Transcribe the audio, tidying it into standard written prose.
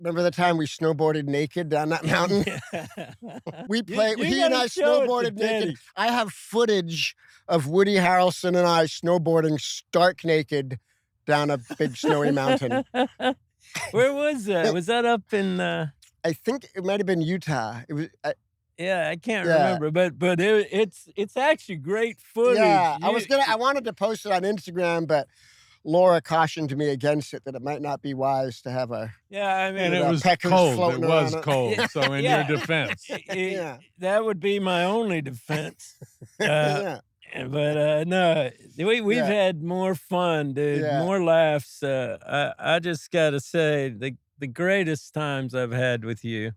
Remember the time we snowboarded naked down that mountain? You He and gotta I show it to snowboarded naked. Teddy. I have footage of Woody Harrelson and I snowboarding stark naked down a big snowy mountain. Where was that? Was that up in, I think it might have been Utah. It was, yeah, I can't yeah, remember, but it's actually great footage. yeah. I wanted to post it on Instagram, but Laura cautioned me against it that it might not be wise to have a Yeah, I And it mean, was peckers cold. It floating was around it. cold. So in your yeah, defense. Yeah, that would be my only defense. Uh, yeah, but no, we've yeah, had more fun, dude, yeah. more laughs. I just gotta say the greatest times I've had with you.